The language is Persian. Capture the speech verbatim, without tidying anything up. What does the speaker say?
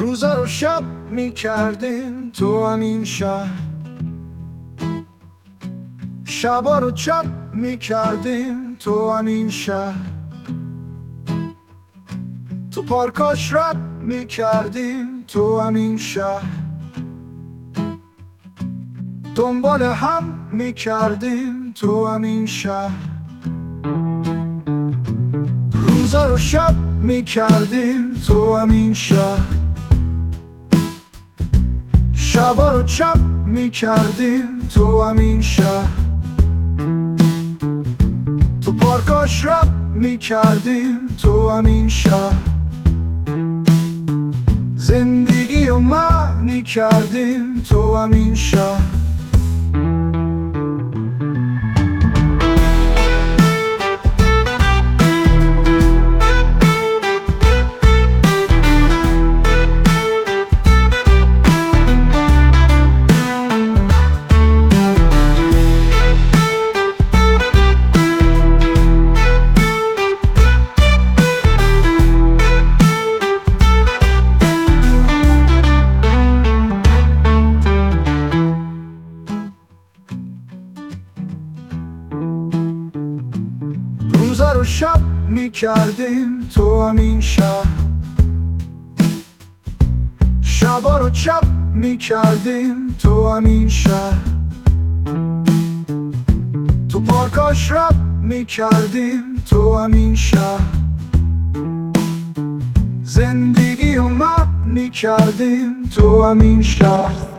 روزا رو شب میکردیم تو همین شهر، شبا رو چپ میکردیم تو همین شهر، تو پارکاش رپ میکردیم تو همین شهر، دنبال هم میکردیم تو همین شهر. روزا رو شب میکردیم تو همین شهر، شبا رو چپ میکردیم تو همین شهر، تو پارکاش رپ میکردیم تو همین شهر، زندگی رو معنی کردیم تو همین شهر. روزا رو شب میکردیم تو همین شهر، شبا رو چپ میکردیم تو همین شهر، تو پارکاش رپ میکردیم تو همین شهر، زندگی رو معنی کردیم تو همین شهر.